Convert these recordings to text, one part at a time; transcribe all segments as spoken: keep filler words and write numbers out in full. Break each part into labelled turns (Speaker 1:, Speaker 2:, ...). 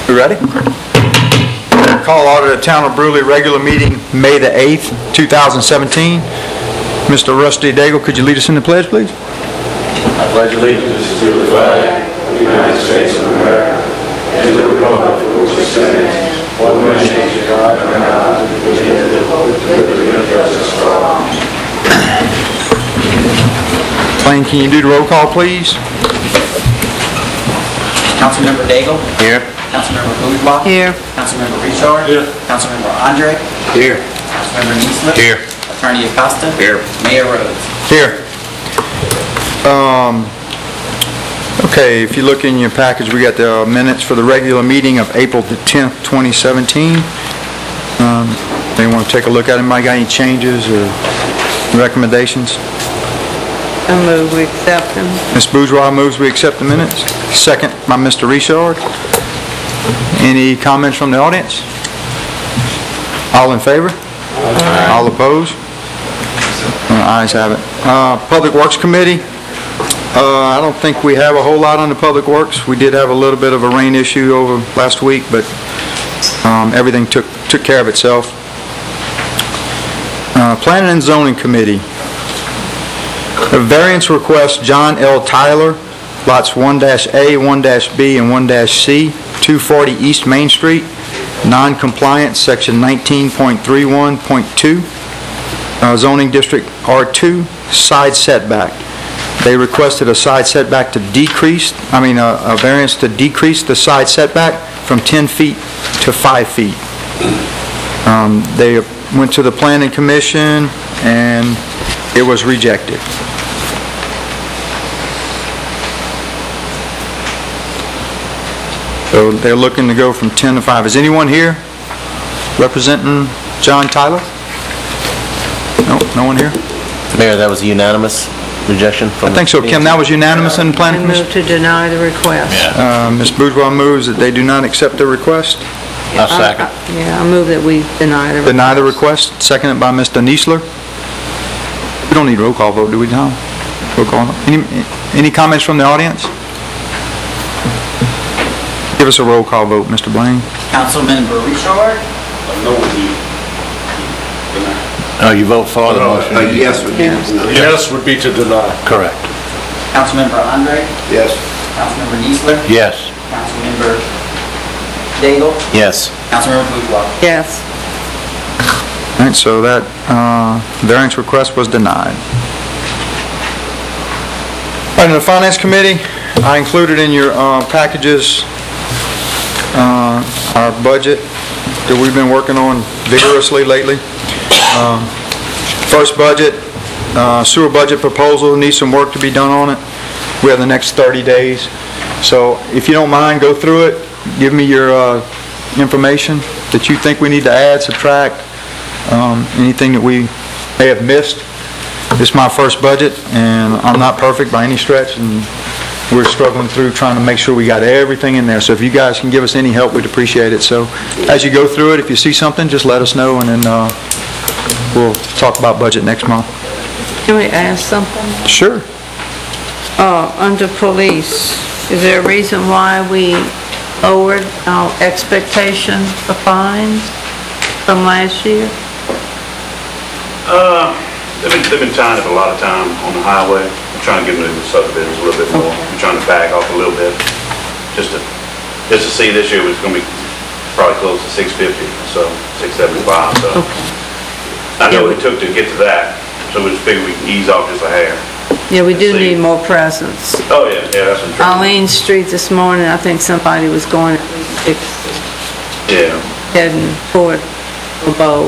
Speaker 1: You ready? Call order the Town of Brewley regular meeting, May the eighth, two thousand seventeen. Mister Rusty Daigle, could you lead us in the pledge, please?
Speaker 2: I pledge allegiance to the flag of the United States of America and to the republic for which it stands, one nation, under God, indivisible, with liberty and justice for all.
Speaker 1: Blaine, can you do the roll call, please?
Speaker 3: Councilmember Daigle.
Speaker 2: Here.
Speaker 3: Councilmember Bourgeois.
Speaker 4: Here.
Speaker 3: Councilmember Richard.
Speaker 2: Here.
Speaker 3: Councilmember Andre.
Speaker 2: Here.
Speaker 3: Councilmember Neesmith.
Speaker 2: Here.
Speaker 3: Attorney Acosta.
Speaker 2: Here.
Speaker 3: Mayor Rhodes.
Speaker 1: Here. Um, okay, if you look in your package, we got the minutes for the regular meeting of April the tenth, twenty seventeen. Um, anyone want to take a look at them? Anybody got any changes or recommendations?
Speaker 4: I move we accept them.
Speaker 1: Miz Bourgeois moves we accept the minutes. Second by Mister Richard. Any comments from the audience? All in favor? Aye. All opposed? Uh, ayes have it. Uh, Public Works Committee. Uh, I don't think we have a whole lot on the Public Works. We did have a little bit of a rain issue over last week, but um, everything took took care of itself. Uh, Planning and Zoning Committee. A variance request, John L. Tyler, lots one A, one B, and one C, two forty East Main Street, non-compliant, section nineteen point three one point two, uh, zoning district R two, side setback. They requested a side setback to decrease, I mean a, a variance to decrease the side setback from ten feet to five feet. Um, they went to the Planning Commission and it was rejected. So they're looking to go from ten to five. Is anyone here representing John Tyler? No, no one here?
Speaker 5: Mayor, that was a unanimous rejection from
Speaker 1: I think so, Kim. That was unanimous in the
Speaker 4: I
Speaker 1: Planning Commission?
Speaker 4: move to deny the request.
Speaker 1: Uh, Miz Bourgeois moves that they do not accept the request.
Speaker 5: I'll second.
Speaker 4: I- I- Yeah, I move that we deny the request.
Speaker 1: Deny the request, seconded by Mister Neesler. We don't need roll call vote, do we, Tom? Roll call. Any, any comments from the audience? Give us a roll call vote, Mister Blaine.
Speaker 3: Councilmember Richard.
Speaker 5: Oh, you vote for the motion?
Speaker 2: Uh, yes would be
Speaker 4: Yes.
Speaker 2: to deny.
Speaker 6: Yes would be to deny.
Speaker 5: Correct.
Speaker 3: Councilmember Andre.
Speaker 2: Yes.
Speaker 3: Councilmember Neesler.
Speaker 5: Yes.
Speaker 3: Councilmember Daigle.
Speaker 5: Yes.
Speaker 3: Councilmember Bourgeois.
Speaker 4: Yes.
Speaker 1: All right, so that uh, variance request was denied. All right, in the Finance Committee, I included in your uh, packages uh, our budget that we've been working on vigorously lately. Um, First budget, uh, sewer budget proposal, needs some work to be done on it. We have the next thirty days. So if you don't mind, go through it, give me your uh, information that you think we need to add, subtract, um, anything that we may have missed. This is my first budget, and I'm not perfect by any stretch, and we're struggling through trying to make sure we got everything in there. So if you guys can give us any help, we'd appreciate it. So as you go through it, if you see something, just let us know, and then uh, we'll talk about budget next month.
Speaker 4: Can we ask something?
Speaker 1: Sure.
Speaker 4: Uh, under police, is there a reason why we lowered our expectation for fines from last year?
Speaker 7: Uh, they've been, they've been tying up a lot of time on the highway. We're trying to get them to the subdivisions a little bit more. We're trying to back off a little bit, just to, just to see this year it's gonna be probably close to six fifty, so six seventy-five, so. I know it took to get to that, so we just figured we can ease off just a hair.
Speaker 4: Yeah, we do
Speaker 7: See.
Speaker 4: need more presence.
Speaker 7: Oh, yeah, yeah, that's what I'm
Speaker 4: Arlene Street this morning, I think somebody was going
Speaker 7: Yeah.
Speaker 4: heading toward the bowl.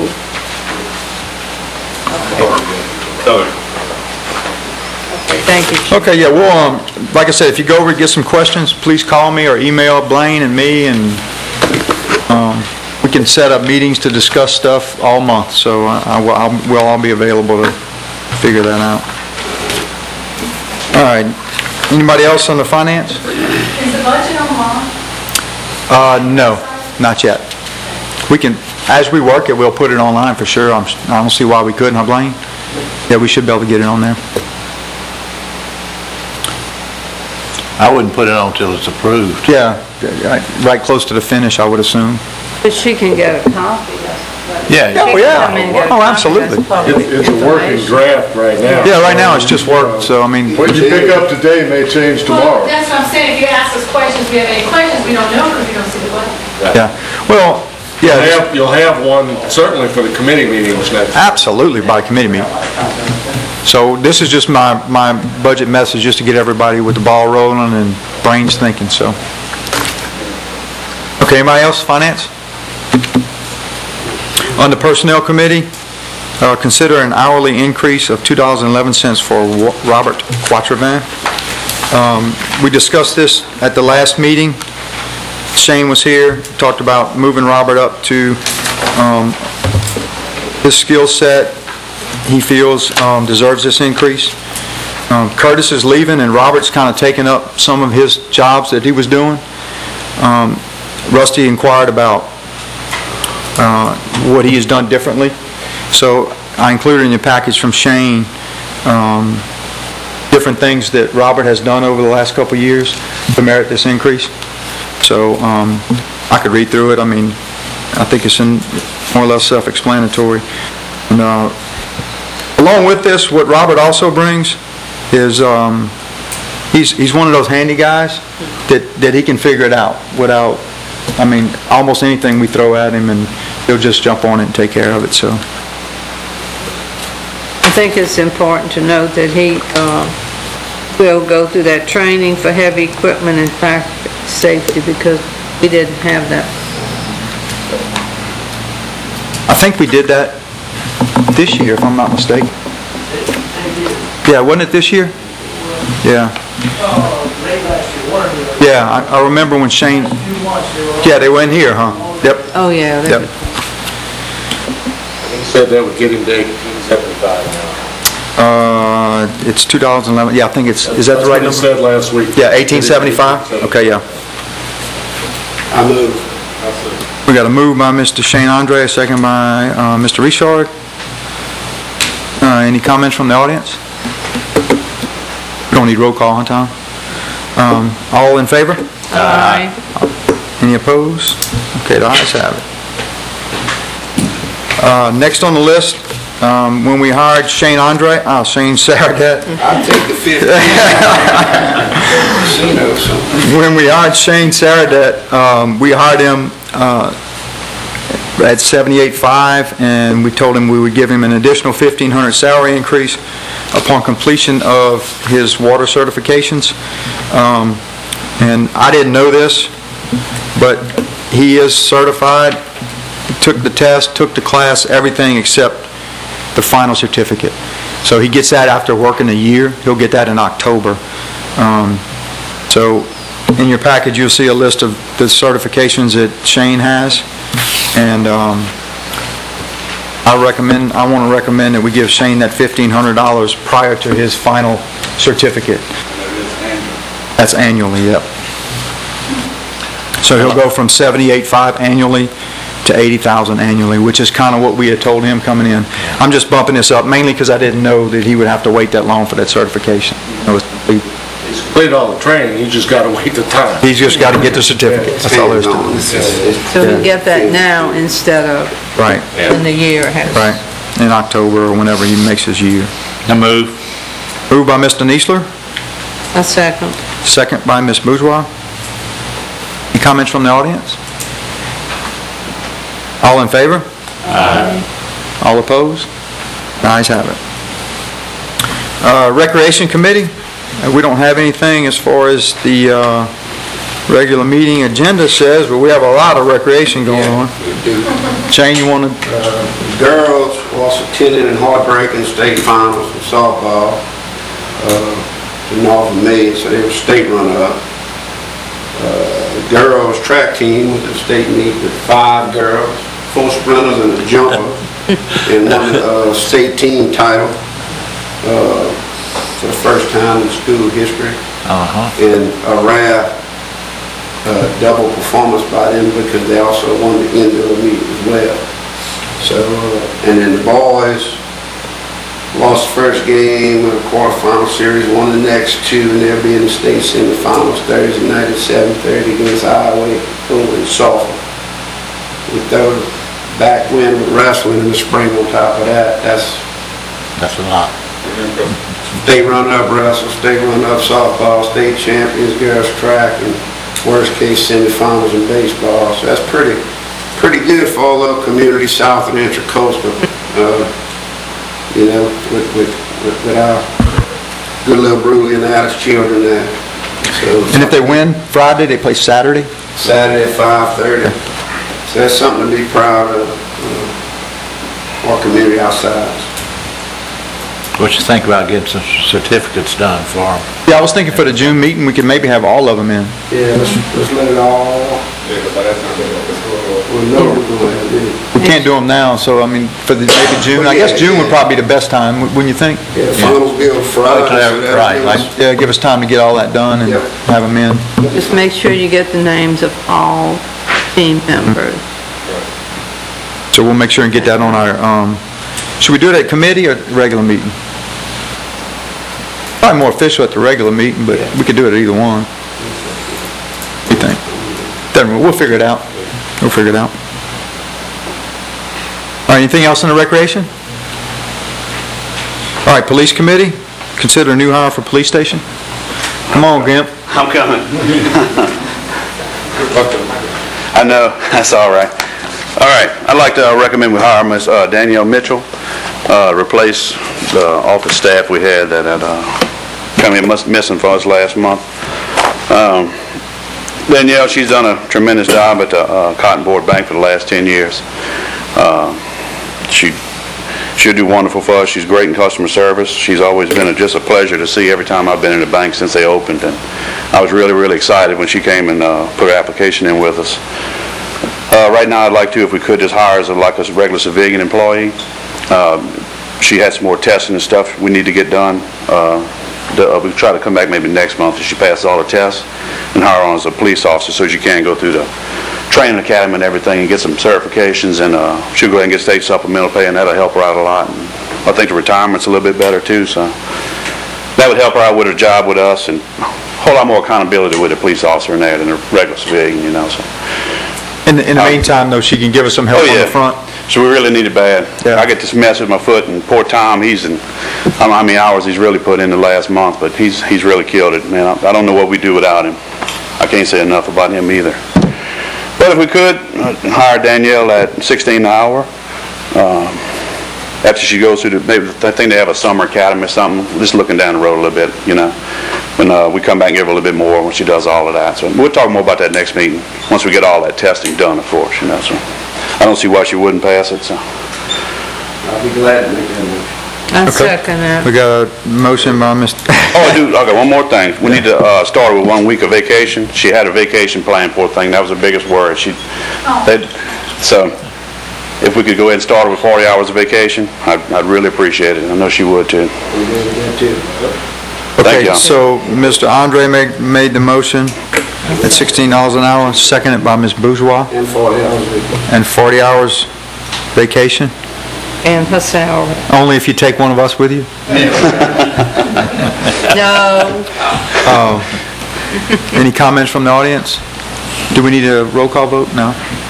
Speaker 7: Okay.
Speaker 4: Thank you.
Speaker 1: Okay, yeah, well, um, like I said, if you go over and get some questions, please call me or email Blaine and me, and um, we can set up meetings to discuss stuff all month, so I, I will, I'll, we'll all be available to figure that out. All right, anybody else on the finance?
Speaker 8: Is the budget online?
Speaker 1: Uh, no, not yet. We can, as we work it, we'll put it online for sure. I'm, I don't see why we couldn't, huh, Blaine? Yeah, we should be able to get it on there.
Speaker 5: I wouldn't put it on till it's approved.
Speaker 1: Yeah, right close to the finish, I would assume.
Speaker 4: But she can get a copy.
Speaker 5: Yeah,
Speaker 1: Oh,
Speaker 4: She can
Speaker 1: yeah.
Speaker 4: come in and get a
Speaker 1: Oh,
Speaker 4: copy.
Speaker 1: absolutely.
Speaker 4: That's public
Speaker 2: It- It's a working
Speaker 4: information.
Speaker 2: draft right now.
Speaker 1: Yeah, right now, it's just work, so, I mean,
Speaker 2: What you pick up today may change
Speaker 8: Well,
Speaker 2: tomorrow.
Speaker 8: that's what I'm saying, if you ask us questions, we have any questions, we don't know because we don't see the budget.
Speaker 1: yeah. Well,
Speaker 2: You'll
Speaker 1: yeah,
Speaker 2: have, you'll have one certainly for the committee meetings next.
Speaker 1: absolutely by committee meeting. So this is just my, my budget message, just to get everybody with the ball rolling and brains thinking, so. Okay, anybody else, finance? On the personnel committee, uh, consider an hourly increase of two dollars and eleven cents for Wa- Robert Quatrevan. Um, We discussed this at the last meeting. Shane was here, talked about moving Robert up to um, his skill set. He feels um, deserves this increase. Um, Curtis is leaving, and Robert's kind of taking up some of his jobs that he was doing. Um, Rusty inquired about uh, what he has done differently. So I included in your package from Shane um, different things that Robert has done over the last couple of years to merit this increase. So um, I could read through it. I mean, I think it's in more or less self-explanatory. And, uh, along with this, what Robert also brings is um, he's he's one of those handy guys that, that he can figure it out without, I mean, almost anything we throw at him, and he'll just jump on it and take care of it, so.
Speaker 4: I think it's important to note that he uh, will go through that training for heavy equipment and fire safety, because we didn't have that.
Speaker 1: I think we did that this year, if I'm not mistaken. Yeah, wasn't it this year? Yeah. Yeah, I, I remember when Shane, yeah, they went here, huh? Yep,
Speaker 4: Oh, yeah. they-
Speaker 1: yep.
Speaker 2: He said that would get him to eighteen seventy-five now.
Speaker 1: Uh, it's two dollars and eleven, yeah, I think it's, is that the right
Speaker 2: That's
Speaker 1: number?
Speaker 2: what he said last week.
Speaker 1: Yeah, eighteen seventy-five? Okay, yeah.
Speaker 2: I move.
Speaker 1: We got a move by Mister Shane Andre, a second by uh, Mister Richard. Uh, Any comments from the audience? We don't need roll call, huh, Tom? Um, All in favor?
Speaker 4: Aye.
Speaker 1: Any opposed? Okay, the ayes have it. Uh, Next on the list, um, when we hired Shane Andre, uh, Shane Saradet.
Speaker 6: I'll take the fifty. She knows something.
Speaker 1: When we hired Shane Saradet, um, we hired him uh, at seventy-eight five, and we told him we would give him an additional fifteen hundred salary increase upon completion of his water certifications. Um, And I didn't know this, but he is certified, took the test, took the class, everything except the final certificate. So he gets that after working a year. He'll get that in October. Um, So in your package, you'll see a list of the certifications that Shane has. And um, I recommend, I want to recommend that we give Shane that fifteen hundred dollars prior to his final certificate. That's annually, yep. So he'll go from seventy-eight five annually to eighty thousand annually, which is kind of what we had told him coming in. I'm just bumping this up mainly because I didn't know that he would have to wait that long for that certification. It was-
Speaker 2: He's completed all the training, he just gotta wait the time.
Speaker 1: He's just got to get the certificate, that's all there is to it.
Speaker 6: This is-
Speaker 4: So we get that now instead of
Speaker 1: Right,
Speaker 4: in the year. it has-
Speaker 1: right, in October or whenever he makes his year.
Speaker 5: I move.
Speaker 1: Moved by Mister Niesler,
Speaker 4: A second.
Speaker 1: second by Miz Bourgeois. Any comments from the audience? All in favor? Aye. All opposed? The ayes have it. Uh, Recreation Committee, uh, we don't have anything as far as the uh, regular meeting agenda says, but we have a lot of recreation going on.
Speaker 6: We do.
Speaker 1: Shane, you want to,
Speaker 6: Girls was attending in heartbreaking state finals in softball, uh, in Northern Maine, so they were state runner-up. Uh, the girls track team was at state meet with five girls, four sprinters and a jumper, and won uh, state team title uh, for the first time in school history.
Speaker 5: Uh-huh.
Speaker 6: And a rare uh, double performance by them because they also won the indoor meet as well. So, uh, and then the boys, Lost the first game of the quarterfinal series, won the next two, and they'll be in the state semifinals Thursday night at seven thirty against Iowa in Sulphur. We throw the back wind with wrestling in the spring on top of that. That's
Speaker 5: That's a lot.
Speaker 6: state run-up wrestle, state run-up softball, state champions, girls track, and worst case semifinals in baseball. So that's pretty, pretty good for all the communities south of Intracoastal. Uh, you know, with, with, with, with our good little Brewley and Alice children there. So
Speaker 1: And if they win Friday, they play Saturday?
Speaker 6: Saturday at five thirty. So that's something to be proud of, uh, our community outside.
Speaker 5: What you think about getting some certificates done for them?
Speaker 1: Yeah, I was thinking for the June meeting, we could maybe have all of them in.
Speaker 6: Yeah, let's, let's let it all, we know we're going to do.
Speaker 1: We can't do them now, so I mean, for the, maybe June, I guess June would probably be the best time, wouldn't you think?
Speaker 6: Yeah, finals be on Friday. so that'll
Speaker 5: Right,
Speaker 6: give
Speaker 5: like-
Speaker 6: us-
Speaker 1: Yeah, give us time to get all that done and
Speaker 6: Yep.
Speaker 1: have them in.
Speaker 4: Just make sure you get the names of all team members.
Speaker 1: So we'll make sure and get that on our, um, should we do it at committee or regular meeting? Probably more official at the regular meeting, but we could do it at either one. What do you think? Doesn't- We'll figure it out. We'll figure it out. All right, anything else in the recreation? All right, police committee, consider a new hire for police station. Come on, Gimp.
Speaker 7: I'm coming. I know, that's all right. All right, I'd like to recommend we hire Miss uh, Danielle Mitchell, uh, replace the office staff we had that had uh, come in mus- missing for us last month. Um, Danielle, she's done a tremendous job at the uh, Cotton Board Bank for the last ten years. Uh, She She'll do wonderful for us. She's great in customer service. She's always been a, just a pleasure to see every time I've been in the bank since they opened. And I was really, really excited when she came and uh, put her application in with us. Uh, right now, I'd like to, if we could, just hire as a, like a regular civilian employee. Um, she had some more testing and stuff we need to get done. Uh, the, uh, we'll try to come back maybe next month if she passes all her tests and hire her on as a police officer so she can go through the training academy and everything and get some certifications, and uh, she'll go ahead and get state supplemental pay, and that'll help her out a lot. And I think the retirement's a little bit better too, so that would help her out with her job with us, and a whole lot more accountability with a police officer in there than a regular civilian, you know. So.
Speaker 1: In the, in the meantime, though, she can give us some help
Speaker 7: Oh,
Speaker 1: on
Speaker 7: yeah.
Speaker 1: the front.
Speaker 7: So we really need it bad.
Speaker 1: Yeah.
Speaker 7: I get this mess with my foot, and poor Tom, he's in, I don't know how many hours he's really put in the last month, but he's he's really killed it, man. I, I don't know what we do without him. I can't say enough about him either. But if we could, uh, hire Danielle at sixteen an hour. Um, after she goes through the, maybe, I think they have a summer academy or something, just looking down the road a little bit, you know. When uh, we come back and give her a little bit more when she does all of that. So we'll talk more about that next meeting, once we get all that testing done, of course, you know. So I don't see why she wouldn't pass it, so.
Speaker 6: I'll be glad to make that motion.
Speaker 4: I
Speaker 1: Okay.
Speaker 4: second that.
Speaker 1: We got a motion by Mister
Speaker 7: Oh, dude, okay, one more thing. We need to uh, start with one week of vacation. She had a vacation plan, poor thing. That was her biggest worry. She, they'd- so, if we could go ahead and start her with forty hours of vacation, I'd, I'd really appreciate it. I know she would too.
Speaker 6: We did that too.
Speaker 7: Thank
Speaker 1: Okay,
Speaker 7: you.
Speaker 1: so Mister Andre made, made the motion at sixteen dollars an hour, seconded by Miz Bourgeois,
Speaker 6: And forty hours a week.
Speaker 1: and forty hours vacation,
Speaker 4: And her salary.
Speaker 1: only if you take one of us with you?
Speaker 4: No.
Speaker 1: Any comments from the audience? Do we need a roll call vote? No?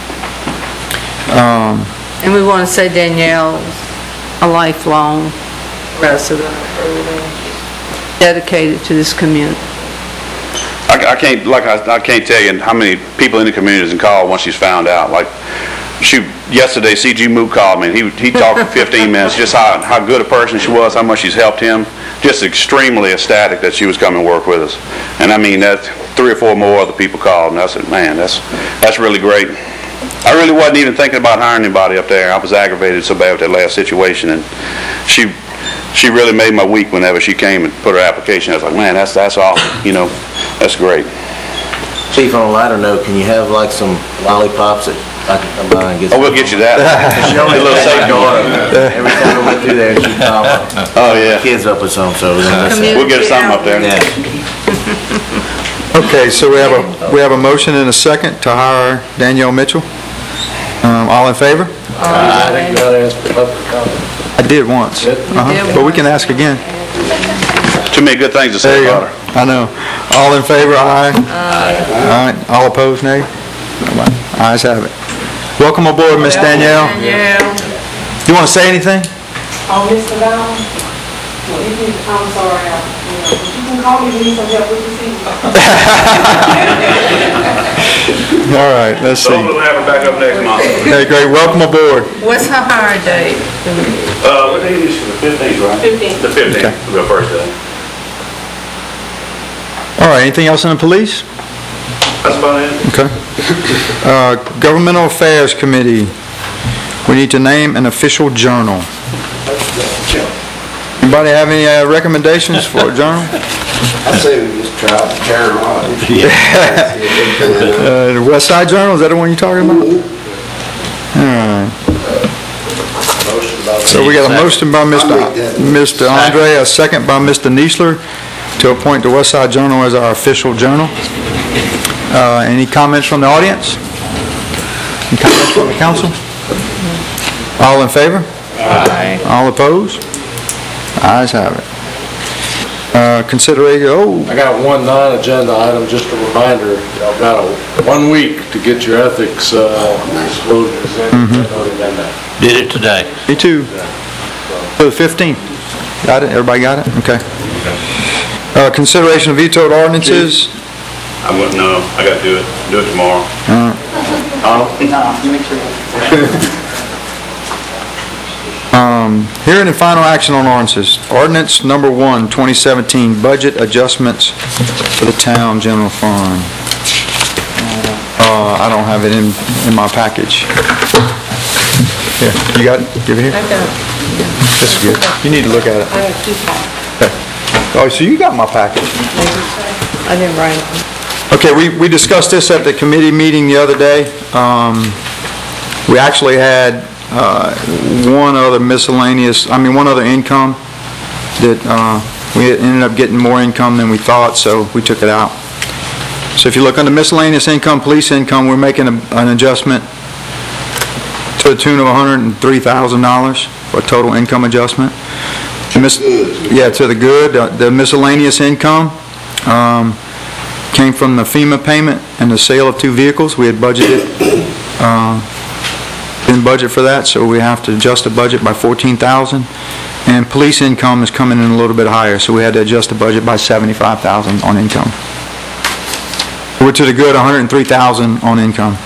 Speaker 1: Um,
Speaker 4: And we want to say Danielle is a lifelong resident, dedicated to this community.
Speaker 7: I, I can't, like, I, I can't tell you how many people in the community has called once she's found out. Like, she, yesterday, C G Mook called me, and he, he talked for fifteen minutes, just how, how good a person she was, how much she's helped him. Just extremely ecstatic that she was coming to work with us. And I mean, that three or four more other people called, and I said, man, that's, that's really great. I really wasn't even thinking about hiring anybody up there. I was aggravated so bad with that last situation, and she, she really made my week whenever she came and put her application. I was like, man, that's, that's awesome, you know, that's great.
Speaker 9: Chief, on a lighter note, can you have like some lollipops that I can come by and get?
Speaker 7: Oh, we'll get you that.
Speaker 9: She always
Speaker 7: A little
Speaker 9: let my
Speaker 7: safety.
Speaker 9: daughter, every time we went through there, she'd call my
Speaker 7: Oh, yeah.
Speaker 9: kids up or something, so we're gonna miss that.
Speaker 7: We'll get her something up there.
Speaker 9: Yeah.
Speaker 1: Okay, so we have a, we have a motion and a second to hire Danielle Mitchell. Um, all in favor?
Speaker 10: I think you gotta ask for public comment.
Speaker 1: I did once. Uh-huh.
Speaker 4: did
Speaker 1: But we can ask again.
Speaker 7: Too many good things to
Speaker 1: There
Speaker 7: say
Speaker 1: you
Speaker 7: about
Speaker 1: go.
Speaker 7: her.
Speaker 1: I know. All in favor, aye? Aye. All right, all opposed, nay? Ayes have it. Welcome aboard, Miss Danielle.
Speaker 4: Yeah.
Speaker 1: You want to say anything?
Speaker 11: Oh, Mister Brown, well, you can, I'm sorry, I- you know, but you can call me if you need some help with the season.
Speaker 1: All right, let's
Speaker 7: So
Speaker 1: see.
Speaker 7: we'll have her back up next month.
Speaker 1: Okay, great, welcome aboard.
Speaker 4: What's her hire date?
Speaker 7: Uh, what day is it? The fifteenth, right?
Speaker 11: Fifteenth.
Speaker 7: The fifteenth,
Speaker 1: Okay.
Speaker 7: the first day.
Speaker 1: All right, anything else in the police?
Speaker 7: That's about it.
Speaker 1: Okay. Uh, Governmental Affairs Committee, we need to name an official journal. Anybody have any uh, recommendations for a journal?
Speaker 6: I say we just try the Journal.
Speaker 1: Uh, The West Side Journal, is that the one you're talking about? All right. So we got a motion by Mister Mister Andre, a second by Mister Neesler to appoint the West Side Journal as our official journal. Uh, Any comments from the audience? Any comments from the council? All in favor?
Speaker 4: Aye.
Speaker 1: All opposed? Ayes have it. Uh, Consideration, oh,
Speaker 10: I got one non-agenda item, just a reminder, y'all got a, one week to get your ethics, uh, disclosures in.
Speaker 1: Mm-hmm.
Speaker 5: Did it today.
Speaker 1: me too. For the fifteenth. Got it? Everybody got it? Okay. Uh, Consideration of vetoed ordinances.
Speaker 7: I wouldn't know, I gotta do it, do it tomorrow.
Speaker 3: No, you make sure.
Speaker 1: Um, Hearing and final action on ordinances. Ordinance number one, twenty seventeen, budget adjustments for the town general fund. Uh, I don't have it in, in my package. Here, you got it? Give it here?
Speaker 4: I got,
Speaker 1: This is good. You need to look at it.
Speaker 4: I got two copies.
Speaker 1: Okay. Oh, so you got my package.
Speaker 4: I didn't write them.
Speaker 1: Okay, we, we discussed this at the committee meeting the other day. Um, we actually had, uh, one other miscellaneous, I mean, one other income that, uh, we ended up getting more income than we thought, so we took it out. So if you look under miscellaneous income, police income, we're making a, an adjustment to the tune of one hundred three thousand dollars for a total income adjustment. The mis- Yeah, to the good. Uh, The miscellaneous income, um, came from the FEMA payment and the sale of two vehicles. We had budgeted, uh, didn't budget for that, so we have to adjust the budget by fourteen thousand dollars. And police income is coming in a little bit higher, so we had to adjust the budget by seventy-five thousand dollars on income. We're to the good, one hundred three thousand dollars on income.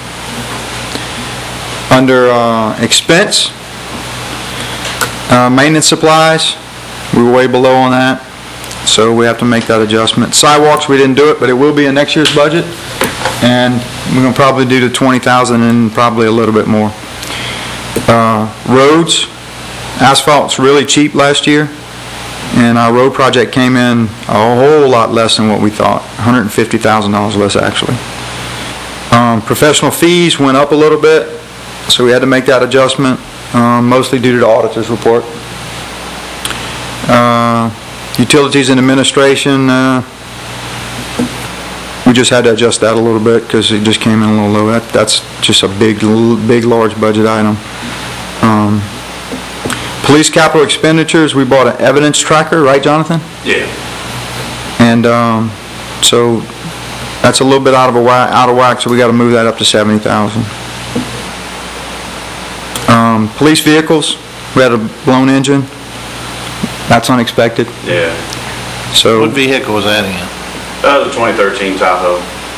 Speaker 1: Under uh, expense, uh, maintenance supplies, we were way below on that, so we have to make that adjustment. Sidewalks, we didn't do it, but it will be in next year's budget, and we're going to probably do the twenty thousand and probably a little bit more. Uh, Roads, asphalt's really cheap last year, and our road project came in a whole lot less than what we thought, one hundred fifty thousand dollars less actually. Um, Professional fees went up a little bit, so we had to make that adjustment, um, mostly due to the auditor's report. Uh, Utilities and administration, uh, we just had to adjust that a little bit because it just came in a little low. That, that's just a big, big, large budget item. Um, Police capital expenditures, we bought an evidence tracker, right, Jonathan?
Speaker 7: Yeah.
Speaker 1: And um, so that's a little bit out of a whack, out of whack, so we got to move that up to seventy thousand. Um, police vehicles, we had a blown engine. That's unexpected.
Speaker 7: Yeah.
Speaker 1: So
Speaker 5: What vehicle was that in?
Speaker 7: That was a twenty thirteen Tahoe.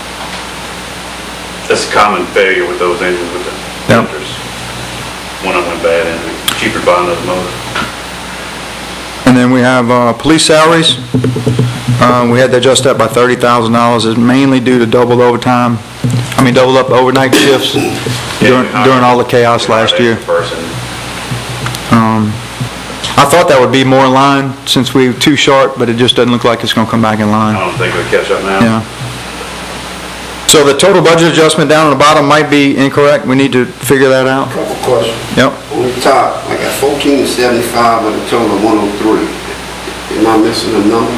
Speaker 7: That's a common failure with those engines with the
Speaker 1: Yep.
Speaker 7: filters. One of them went bad and it's cheaper to buy another motor.
Speaker 1: And then we have uh, police salaries. Uh, We had to adjust that by thirty thousand dollars. It's mainly due to doubled overtime, I mean, doubled up overnight shifts during during all the chaos last year.
Speaker 7: Person.
Speaker 1: Um, I thought that would be more in line since we were too short, but it just doesn't look like it's going to come back in
Speaker 7: I
Speaker 1: line.
Speaker 7: don't think we'll catch up now.
Speaker 1: Yeah. So the total budget adjustment down on the bottom might be incorrect. We need to figure that out.
Speaker 6: Couple questions.
Speaker 1: Yep.
Speaker 6: On the top, I got fourteen seventy-five with a total of one oh three. Am I missing a number?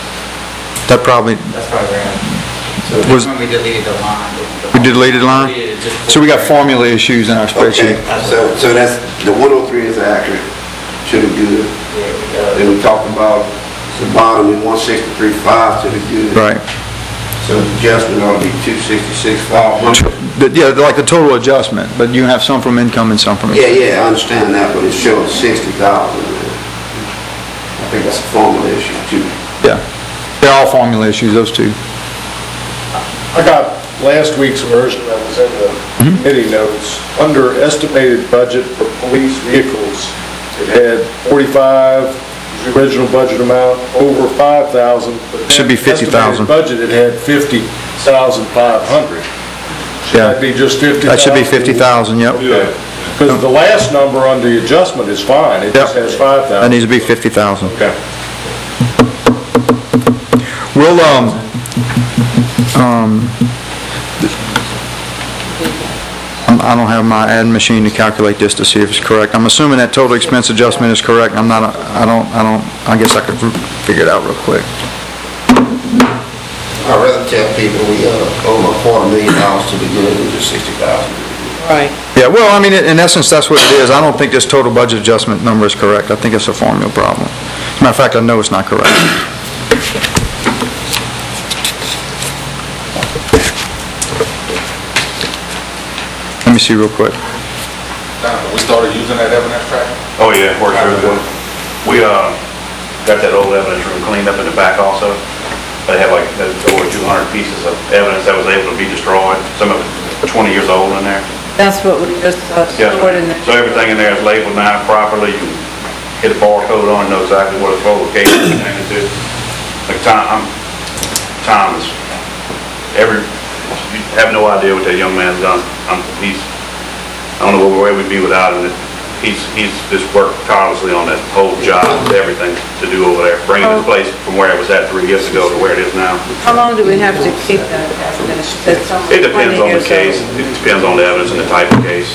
Speaker 1: That probably,
Speaker 3: That's probably right. So
Speaker 1: Was-
Speaker 3: that's when we deleted the line.
Speaker 1: we deleted line?
Speaker 3: Deleted
Speaker 1: So we got formula issues in our spreadsheet.
Speaker 6: Okay, so, so that's, the one oh three is accurate, to the good. Then we talked about the bottom in one sixty-three five to the good.
Speaker 1: Right.
Speaker 6: So the adjustment ought to be two sixty-six five hundred.
Speaker 1: The- Yeah, like the total adjustment, but you have some from income and some from.
Speaker 6: Yeah, yeah, I understand that, but it shows sixty thousand. I think that's a formula issue too.
Speaker 1: Yeah. They're all formula issues, those two.
Speaker 10: I got last week's version that was in the committee notes. Under estimated budget for police vehicles, it had forty-five, the original budget amount, over five thousand.
Speaker 1: Should be fifty thousand.
Speaker 10: Budget, it had fifty thousand five hundred. Should
Speaker 1: Yeah.
Speaker 10: that be just fifty thousand?
Speaker 1: That should be fifty thousand, yep.
Speaker 10: Because the last number on the adjustment is fine, it just
Speaker 1: Yep.
Speaker 10: has five
Speaker 1: That
Speaker 10: thousand.
Speaker 1: needs to be fifty thousand.
Speaker 10: Okay.
Speaker 1: We'll, um, um, I'm- I don't have my ad machine to calculate this to see if it's correct. I'm assuming that total expense adjustment is correct. I'm not, a- I don't, I don't, I guess I could figure it out real quick.
Speaker 6: I'd rather tell people we uh, owe a quarter million dollars to the good than just sixty thousand.
Speaker 4: Right.
Speaker 1: Yeah, well, I mean, in essence, that's what it is. I don't think this total budget adjustment number is correct. I think it's a formula problem. As a matter of fact, I know it's not correct. Let me see real quick.
Speaker 2: We started using that evidence tracker?
Speaker 7: Oh, yeah, works really good. We, uh, got that old evidence room cleaned up in the back also. They have like, there's over two hundred pieces of evidence that was able to be destroyed, some of it twenty years old in there.
Speaker 4: That's what we just uh,
Speaker 7: Yes,
Speaker 4: stored in the...
Speaker 7: so everything in there is labeled now properly. You can hit a barcode on it, know exactly what it's located and connected to. Like Tom, I'm, Tom is, every, you have no idea what that young man's done. I'm, he's, I don't know where we'd be without him. He's, he's just worked tirelessly on that whole job, everything to do over there, bringing this place from where it was at three years ago to where it is now.
Speaker 4: How long do we have to keep that evidence? That's
Speaker 7: It depends
Speaker 4: twenty
Speaker 7: on the
Speaker 4: years
Speaker 7: case,
Speaker 4: old.
Speaker 7: it depends on the evidence and the type of case.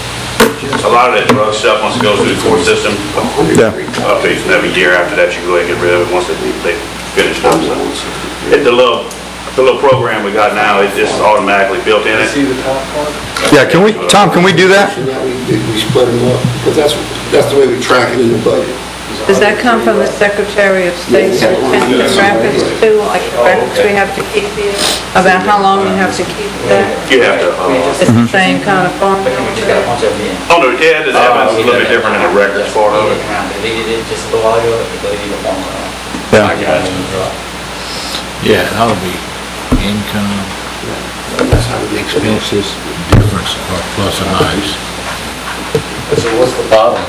Speaker 7: A lot of that drug stuff, once it goes through the court system,
Speaker 1: Yeah.
Speaker 7: up to every year after that, you go ahead and get rid of it once they, they finished up, so. It, the little, the little program we got now, it's just automatically built in it.
Speaker 1: Yeah, can we, Tom, can we do that?
Speaker 6: And now we, we split them up, because that's, that's the way we track it in the budget.
Speaker 4: Does that come from the Secretary of State's records too? Like the records we have to keep here? About how long you have to keep that?
Speaker 7: You have to, uh,
Speaker 4: It's the same kind of formula?
Speaker 7: oh, no, yeah, the evidence is a little bit different in the records part of it.
Speaker 3: Deleted it just a little while ago, but they need a phone call.
Speaker 1: Yeah.
Speaker 5: Yeah, it ought to be income,
Speaker 6: That's how we make it.
Speaker 5: expenses, difference, or plus or minus.
Speaker 10: So what's the bottom?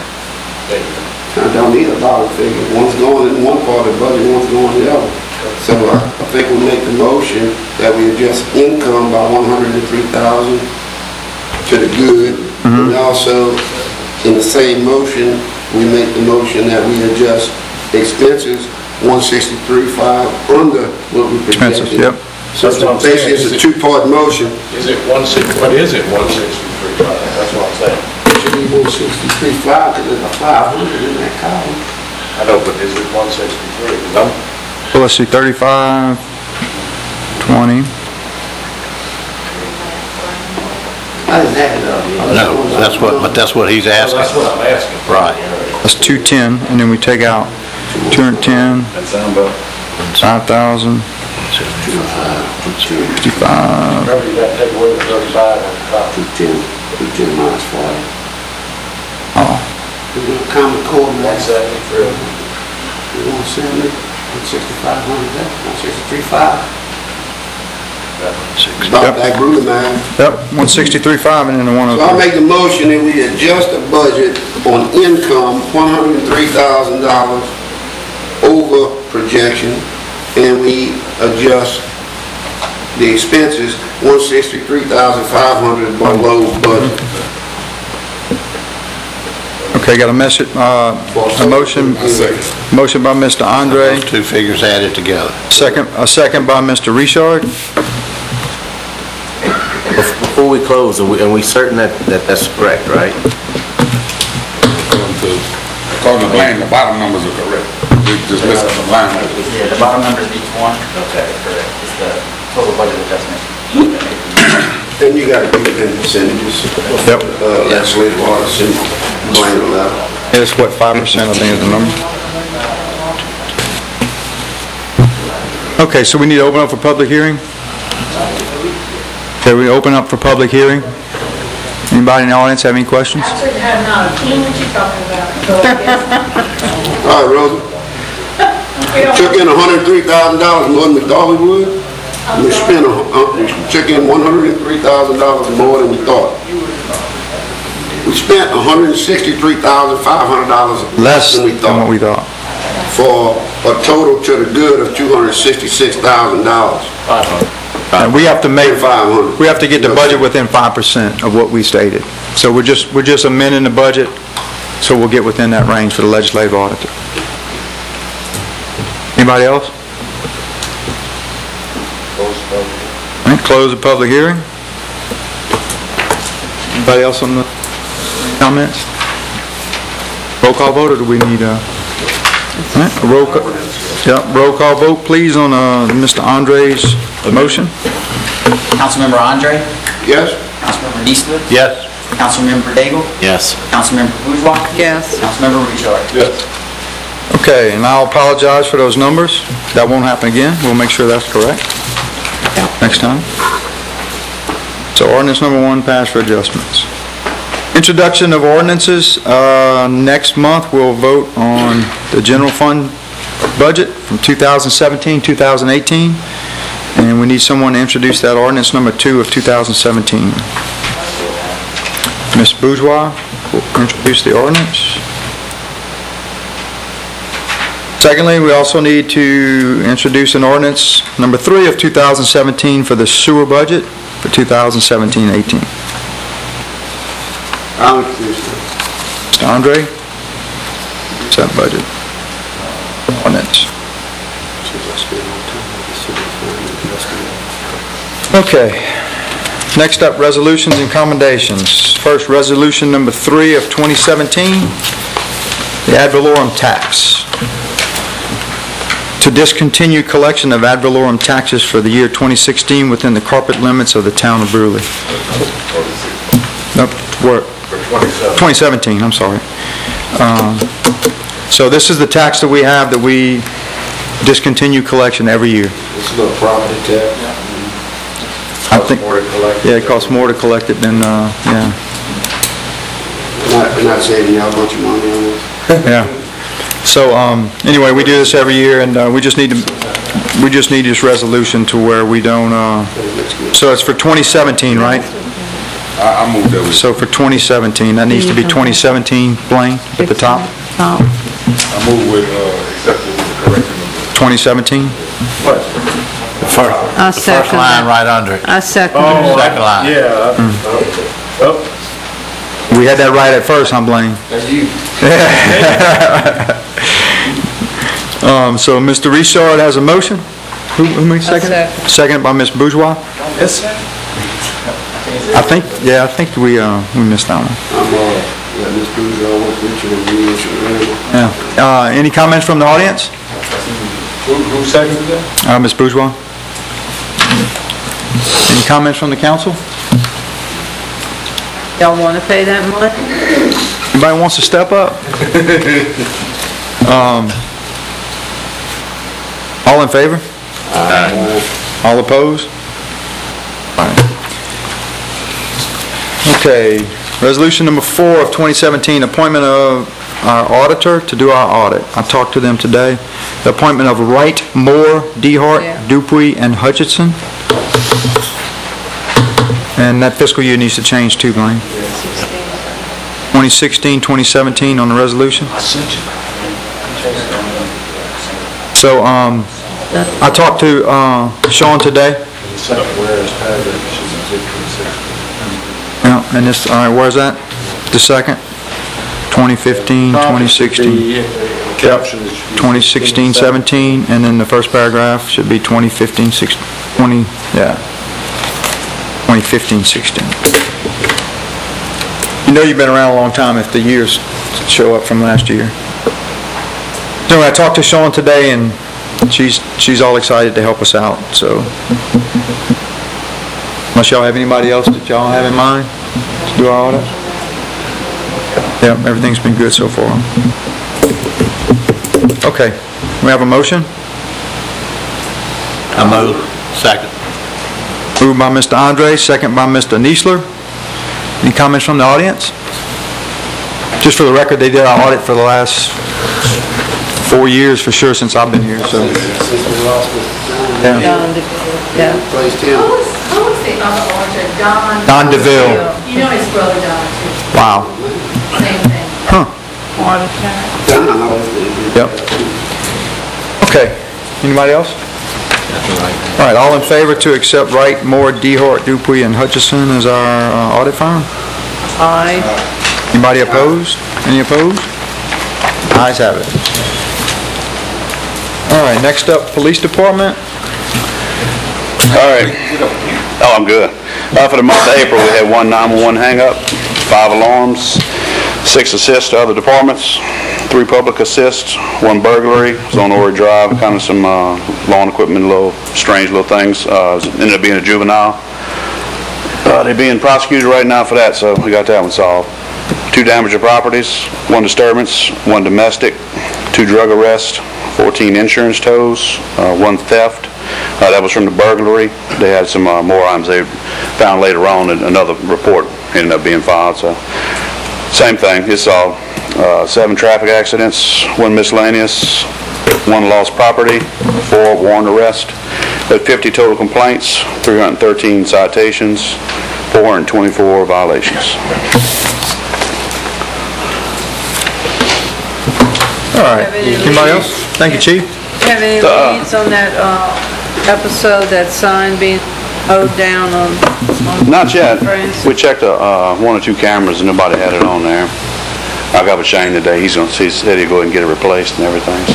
Speaker 6: I don't need a dollar figure. One's going in one part of the budget, one's going in the other. So I, I think we make the motion that we adjust income by one hundred and three thousand to the good. And also, in the same motion, we make the motion that we adjust expenses one sixty-three five under what we projected.
Speaker 1: Expenses, yep.
Speaker 6: So
Speaker 10: That's what I'm saying.
Speaker 6: basically, it's a two-part motion.
Speaker 10: Is it one six, what is it, one sixty-three? That's what I'm saying.
Speaker 6: It should be one sixty-three five because there's a five hundred in that column.
Speaker 10: I know, but is it one sixty-three? No.
Speaker 1: Well, let's see, thirty-five, twenty.
Speaker 6: I didn't add it up.
Speaker 5: No, that's what, but that's what he's
Speaker 10: That's
Speaker 5: asking.
Speaker 10: what I'm asking.
Speaker 5: Right.
Speaker 1: That's two ten, and then we take out two hundred ten,
Speaker 7: That sound about,
Speaker 1: five thousand, fifty-five.
Speaker 10: Remember, you gotta take away the thirty-five on the top.
Speaker 6: Two ten, two ten minus forty.
Speaker 1: Oh,
Speaker 6: We're gonna count the quarter,
Speaker 10: One
Speaker 6: that's
Speaker 10: seventy-three.
Speaker 6: one seventy, one sixty-five hundred, that's one sixty-three five. About that grew the man.
Speaker 1: yep, one sixty-three five, and then the one
Speaker 6: So I'll
Speaker 1: oh three.
Speaker 6: make the motion that we adjust the budget on income one hundred and three thousand dollars over projection, and we adjust the expenses one sixty-three thousand five hundred below budget.
Speaker 1: Okay, got a message, uh, a motion, motion by Mister Andre,
Speaker 5: Two figures added together.
Speaker 1: second, a second by Mister Richard.
Speaker 9: Before we close, are we, are we certain that, that that's correct, right?
Speaker 2: According to, according to Blaine, the bottom numbers are correct. We just missing some line.
Speaker 3: Yeah, the bottom number is each one. Okay, correct. It's the total budget adjustment.
Speaker 6: And then you gotta keep it in percentages.
Speaker 1: Yep.
Speaker 6: Uh, legislative order, send Blaine a letter.
Speaker 1: It's what, five percent, I think is the number? Okay, so we need to open up for public hearing? Okay, we open up for public hearing. Anybody in the audience have any questions?
Speaker 8: Actually, I have not a clue what you're talking about, so I guess.
Speaker 6: All right, Rosa.
Speaker 8: we don't-
Speaker 6: Took in one hundred three thousand dollars more than we thought we would. We spent, a- uh, we took in one hundred three thousand dollars more than we thought. We spent one hundred sixty-three thousand five hundred dollars
Speaker 1: Less
Speaker 6: than we
Speaker 1: than what
Speaker 6: thought,
Speaker 1: we thought.
Speaker 6: for a total to the good of two hundred sixty-six thousand dollars.
Speaker 1: And we have to make,
Speaker 6: five hundred.
Speaker 1: we have to get the budget within five percent of what we stated. So we're just, we're just amending the budget, so we'll get within that range for the legislative auditor. Anybody else? All right, close the public hearing. Anybody else on the comments? Roll call vote, or do we need a, all right, a roll call? Yeah, roll call vote, please, on uh, Mister Andre's motion.
Speaker 3: Councilmember Andre,
Speaker 6: Yes?
Speaker 3: Councilmember Eastwood,
Speaker 5: Yes.
Speaker 3: Councilmember Daigle,
Speaker 5: Yes.
Speaker 3: Councilmember Bourgeois,
Speaker 4: Yes.
Speaker 3: Councilmember Richard.
Speaker 10: Yes.
Speaker 1: Okay, and I'll apologize for those numbers. That won't happen again. We'll make sure that's correct next time. So ordinance number one passed for adjustments. Introduction of ordinances. Uh, Next month, we'll vote on the general fund budget from two thousand seventeen, two thousand eighteen. And we need someone to introduce that ordinance number two of two thousand seventeen. Miz Bourgeois will introduce the ordinance. Secondly, we also need to introduce an ordinance number three of two thousand seventeen for the sewer budget for two thousand seventeen eighteen.
Speaker 6: I'll introduce it.
Speaker 1: Mister Andre, set budget ordinance. Okay. Next up, resolutions and commendations. First, resolution number three of twenty seventeen, the ad valorem tax. To discontinue collection of ad valorem taxes for the year twenty sixteen within the corporate limits of the town of Brewley. Nope, work. twenty seventeen, I'm sorry. Um, So this is the tax that we have, that we discontinue collection every year.
Speaker 6: It's a little property tax.
Speaker 1: I think, yeah, it costs more to collect it than, uh, yeah,
Speaker 6: We're not, we're not saving y'all a bunch of money on this.
Speaker 1: yeah. So, um, anyway, we do this every year, and, uh, we just need to, we just need this resolution to where we don't, uh, so it's for twenty seventeen, right?
Speaker 10: I, I move that we,
Speaker 1: So for twenty seventeen, that needs to be twenty seventeen, Blaine, at the top,
Speaker 4: Top.
Speaker 10: I move with, uh, accepting the correction of
Speaker 1: twenty seventeen?
Speaker 10: What?
Speaker 5: The first,
Speaker 4: I
Speaker 5: the first
Speaker 4: second
Speaker 5: line
Speaker 4: that.
Speaker 5: right under it.
Speaker 4: I second
Speaker 10: Oh,
Speaker 4: it.
Speaker 5: Second line.
Speaker 10: Yeah. Oh,
Speaker 1: We had that right at first, huh, Blaine? Um, so Mister Richard has a motion? Who, who made second?
Speaker 4: second.
Speaker 1: Seconded by Miz Bourgeois?
Speaker 10: yes.
Speaker 1: I think, yeah, I think we, uh, we missed that one.
Speaker 6: I'm, uh, let Miz Bourgeois, Richard, and me, Richard,
Speaker 1: Yeah. Uh, any comments from the audience?
Speaker 10: Who, who seconded that?
Speaker 1: Uh, Miz Bourgeois? Any comments from the council?
Speaker 4: Y'all want to pay that money?
Speaker 1: Anybody wants to step up? Um, all in favor? All opposed? All right. Okay, resolution number four of twenty seventeen, appointment of our auditor to do our audit. I talked to them today. The appointment of Wright, Moore, Dehart,
Speaker 4: Yeah.
Speaker 1: Dupuy, and Hutchinson. And that fiscal year needs to change too, Blaine. twenty sixteen, twenty seventeen on the resolution. So, um, I talked to, uh, Sean today. Yeah, and this, all right, where's that? The second? twenty fifteen, twenty sixteen.
Speaker 10: Captions.
Speaker 1: twenty sixteen, seventeen, and then the first paragraph should be twenty fifteen, six, twenty, yeah. twenty fifteen, sixteen. You know you've been around a long time if the years show up from last year. So I talked to Sean today, and she's, she's all excited to help us out, so. Unless y'all have anybody else that y'all have in mind to do our audit? Yeah, everything's been good so far. Okay, we have a motion?
Speaker 5: I move. Second.
Speaker 1: Moved by Mister Andre, second by Mister Niesler. Any comments from the audience? Just for the record, they did our audit for the last four years for sure since I've been here, so.
Speaker 6: Since we lost it.
Speaker 1: Yeah.
Speaker 4: Don DeVille, yeah.
Speaker 6: Placed
Speaker 8: Who
Speaker 6: him.
Speaker 8: was, who was the other auditor? Don?
Speaker 1: Don DeVille.
Speaker 8: You know his brother Don too,
Speaker 1: Wow.
Speaker 8: same thing.
Speaker 1: Huh.
Speaker 4: Heart attack.
Speaker 6: Don always did.
Speaker 1: Yep. Okay. Anybody else? All right, all in favor to accept Wright, Moore, Dehart, Dupuy, and Hutchison as our uh, audit firm?
Speaker 4: Aye.
Speaker 1: Anybody opposed? Any opposed? Ayes have it. All right, next up, Police Department.
Speaker 7: All right. Oh, I'm good. Uh, for the month of April, we had one nine one one hang-up, five alarms, six assists to other departments, three public assists, one burglary. It was on Ori Drive, kind of some uh, lawn equipment, little strange little things. Uh, it ended up being a juvenile. Uh, they're being prosecuted right now for that, so we got that one solved. Two damage of properties, one disturbance, one domestic, two drug arrests, fourteen insurance tows, uh, one theft. Uh, that was from the burglary. They had some uh, more items they found later on, and another report ended up being filed. So, same thing. It's all uh, seven traffic accidents, one miscellaneous, one lost property, four warrant arrest. Had fifty total complaints, three hundred thirteen citations, four hundred twenty-four violations.
Speaker 1: All right.
Speaker 4: Have any
Speaker 1: Anybody else?
Speaker 4: leads?
Speaker 1: Thank you, Chief.
Speaker 4: Have any
Speaker 7: Uh,
Speaker 4: leads on that uh, episode, that sign being owed down on? on
Speaker 7: Not yet.
Speaker 4: Francis?
Speaker 7: We checked uh, uh, one or two cameras and nobody had it on there. I got with Shane today. He's gonna, he said he'd go ahead and get it replaced and everything. So,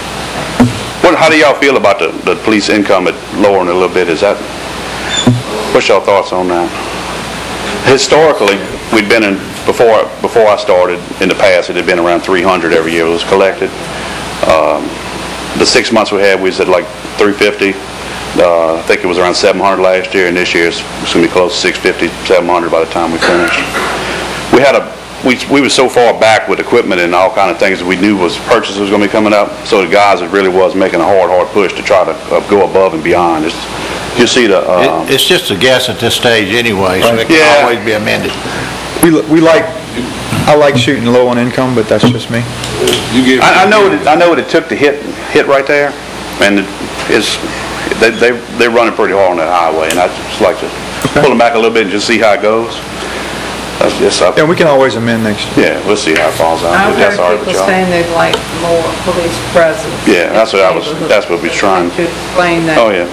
Speaker 7: what? How do y'all feel about the, the police income at lowering a little bit? Is that? What's y'all thoughts on that? Historically, we'd been in before before I started. In the past, it had been around three hundred every year. It was collected. Um, the six months we had, we was at like three fifty. Uh, I think it was around seven hundred last year, and this year it's, it's going to be close to six fifty, seven hundred by the time we finish. We had a we we were so far back with equipment and all kind of things that we knew was purchases was going to be coming up. So the guys, it really was making a hard, hard push to try to uh, go above and beyond. It's, you see the. Um,
Speaker 5: It- It's just a guess at this stage anyway, so it can
Speaker 7: Yeah.
Speaker 5: always be amended.
Speaker 1: We li- we like, I like shooting low on income, but that's just me.
Speaker 7: I, I know what it, I know what it took to hit hit right there, and it is they they they're running pretty hard on that highway, and I just like to pull them back a little bit and just see how it goes. That's just uh,
Speaker 1: Yeah, we can always amend next year.
Speaker 7: yeah, we'll see how it falls out.
Speaker 4: I've
Speaker 7: If that's all
Speaker 4: heard
Speaker 7: right with
Speaker 4: people
Speaker 7: y'all.
Speaker 4: saying they'd like more police presence.
Speaker 7: Yeah, that's what I was. That's what we was trying.
Speaker 4: To explain that.
Speaker 7: Oh yeah,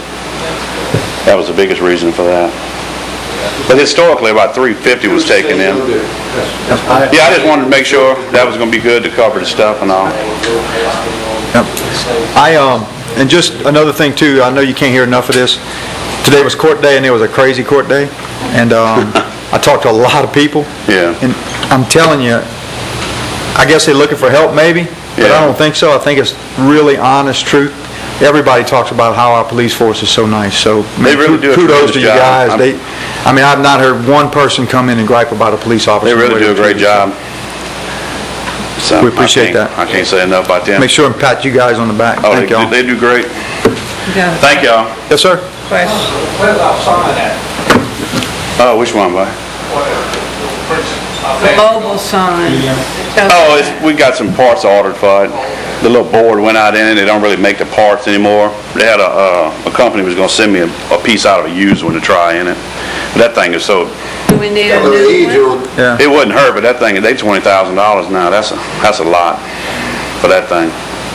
Speaker 7: that was the biggest reason for that. But historically, about three fifty was taken in. Yeah, I just wanted to make sure that was going to be good to cover the stuff and all.
Speaker 1: Yep. I, um, and just another thing too, I know you can't hear enough of this. Today was court day and it was a crazy court day. And, um, I talked to a lot of people.
Speaker 7: Yeah.
Speaker 1: And I'm telling you, I guess they're looking for help maybe, but I
Speaker 7: Yeah.
Speaker 1: don't think so. I think it's really honest truth. Everybody talks about how our police force is so nice, so. I mean,
Speaker 7: They really do a
Speaker 1: Kudos
Speaker 7: tremendous
Speaker 1: to you
Speaker 7: job.
Speaker 1: guys.
Speaker 7: I'm-
Speaker 1: They, I mean, I've not heard one person come in and gripe about a police officer.
Speaker 7: They really
Speaker 1: the way
Speaker 7: do a great
Speaker 1: treat us.
Speaker 7: job. So,
Speaker 1: We appreciate
Speaker 7: I can't-
Speaker 1: that.
Speaker 7: I can't say enough about them.
Speaker 1: Make sure and pat you guys on the back.
Speaker 7: Oh, they
Speaker 1: Thank
Speaker 7: do,
Speaker 1: y'all.
Speaker 7: they do great.
Speaker 4: You got a
Speaker 7: Thank y'all.
Speaker 1: Yes, sir.
Speaker 4: question?
Speaker 7: Oh, which one, boy?
Speaker 4: The mobile sign.
Speaker 7: Oh, it's, we got some parts ordered for it. The little board went out in it. They don't really make the parts anymore. They had a, uh, a company was gonna send me a, a piece out of a used one to try in it. But that thing is so,
Speaker 4: Do we need a
Speaker 6: Got a little age
Speaker 4: new one?
Speaker 6: on it.
Speaker 1: Yeah.
Speaker 7: it wouldn't hurt, but that thing, they twenty thousand dollars now. That's a, that's a lot for that thing.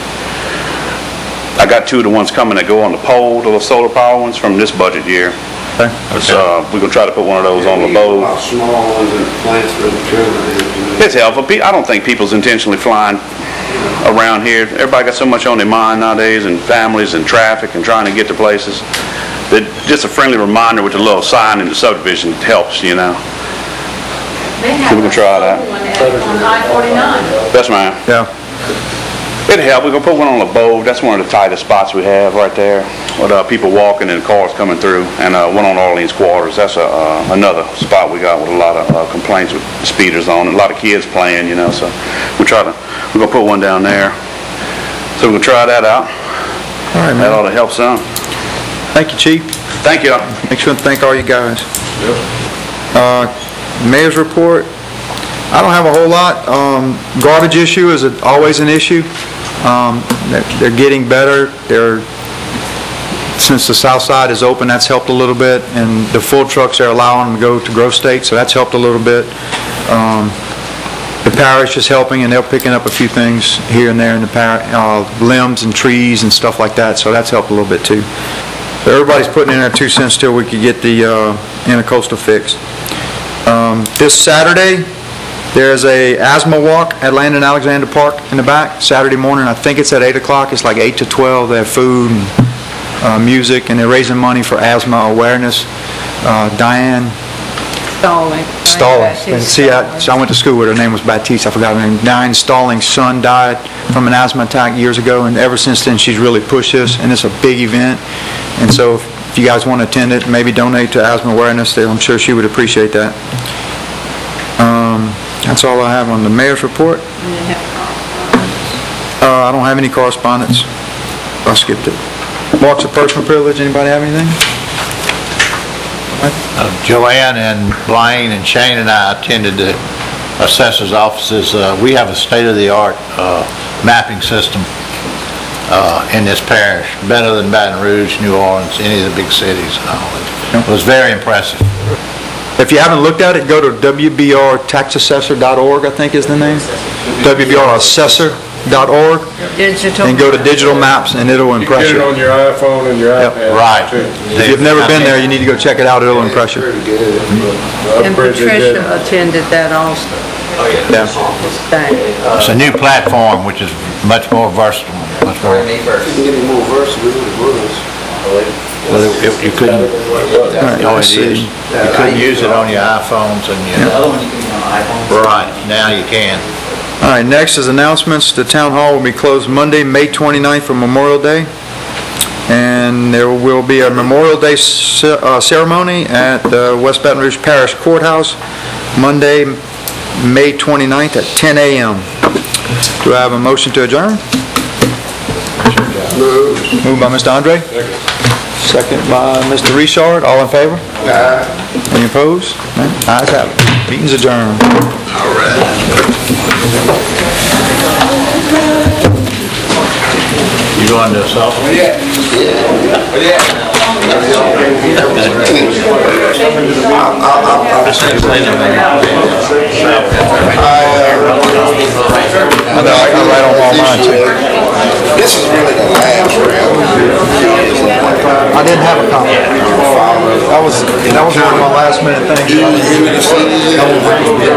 Speaker 7: I got two of the ones coming that go on the pole, the little solar power ones from this budget year.
Speaker 1: Okay.
Speaker 7: It's, uh, we're gonna try to put one of those on the
Speaker 6: A
Speaker 7: boat.
Speaker 6: lot of small ones and plants for the children.
Speaker 7: It's helpful. Pe- I don't think people's intentionally flying around here. Everybody got so much on their mind nowadays, and families and traffic and trying to get to places. That just a friendly reminder with a little sign in the subdivision helps, you know.
Speaker 8: They have
Speaker 7: We can try that.
Speaker 8: a solar one at- on I forty-nine.
Speaker 7: That's mine.
Speaker 1: Yeah.
Speaker 7: It helped. We're gonna put one on the Bow. That's one of the tightest spots we have right there, with uh, people walking and cars coming through. And uh, one on Orleans Quarters. That's a, uh, another spot we got with a lot of uh, complaints with speeders on, and a lot of kids playing, you know. So we try to. We're gonna put one down there. So we'll try that out.
Speaker 1: All right,
Speaker 7: That
Speaker 1: man.
Speaker 7: ought to help some.
Speaker 1: Thank you, Chief.
Speaker 7: Thank you.
Speaker 1: Make sure to thank all you guys. Uh, Mayor's report. I don't have a whole lot. Um, Garbage issue is a- always an issue. Um, They're they're getting better. They're, since the south side is open, that's helped a little bit, and the full trucks are allowing them to go to Grove State, so that's helped a little bit. Um, The parish is helping, and they're picking up a few things here and there in the parish, uh, limbs and trees and stuff like that, so that's helped a little bit too. So everybody's putting in their two cents till we could get the uh, intercoastal fixed. Um, This Saturday, there's a asthma walk at Landon Alexander Park in the back, Saturday morning. I think it's at eight o'clock. It's like eight to twelve. They have food and uh, music, and they're raising money for asthma awareness. Uh, Diane
Speaker 4: Stalling.
Speaker 1: Stalling.
Speaker 4: Right,
Speaker 1: See, I, so I went to school with her. Her name was Baptiste. I forgot her name. Diane Stalling's son died from an asthma attack years ago, and ever since then, she's really pushed this, and it's a big event. And so if you guys want to attend it, maybe donate to asthma awareness, I'm sure she would appreciate that. Um, that's all I have on the mayor's report. Uh, I don't have any correspondence. I skipped it. Marks of personal privilege. Anybody have anything?
Speaker 5: Uh, Joanne and Blaine and Shane and I attended the assessor's offices. Uh, We have a state-of-the-art uh, mapping system uh, in this parish, better than Baton Rouge, New Orleans, any of the big cities. and all. It was very impressive.
Speaker 1: If you haven't looked at it, go to w b r tax assessor dot org, I think is the name. w b r assessor dot org,
Speaker 4: Digital.
Speaker 1: and go to digital maps, and it'll
Speaker 10: You
Speaker 1: impress
Speaker 10: get it
Speaker 1: you.
Speaker 10: on your iPhone and your
Speaker 1: Yep.
Speaker 10: iPad.
Speaker 5: Right.
Speaker 10: too.
Speaker 1: If you've never been there, you need to go check it out, it'll impress you.
Speaker 6: Pretty good.
Speaker 4: And Patricia attended that also.
Speaker 1: Yeah.
Speaker 4: Thank you.
Speaker 5: It's a new platform, which is much more versatile, much more,
Speaker 3: Me first.
Speaker 6: You can get it more versatile than it was.
Speaker 5: well, it- you couldn't,
Speaker 1: All right,
Speaker 5: oh,
Speaker 1: let's
Speaker 5: it is.
Speaker 1: see.
Speaker 5: You couldn't use it on your iPhones and
Speaker 3: The
Speaker 5: your,
Speaker 3: other one you can use on iPhone.
Speaker 5: right, now you can.
Speaker 1: All right, next is announcements. The town hall will be closed Monday, May twenty-ninth for Memorial Day. And there will be a Memorial Day ce- uh, ceremony at the West Baton Rouge Parish Courthouse, Monday, May twenty-ninth at ten a m Do I have a motion to adjourn? Moved by Mister Andre. Second by Mister Richard. All in favor? Any opposed? None? Ayes have it. Meeting's adjourned.
Speaker 5: You going to softball?
Speaker 1: I know, I I write on all mine too.
Speaker 6: This is really the last round.
Speaker 1: I didn't have a copy. That was, that was one of my last minute things.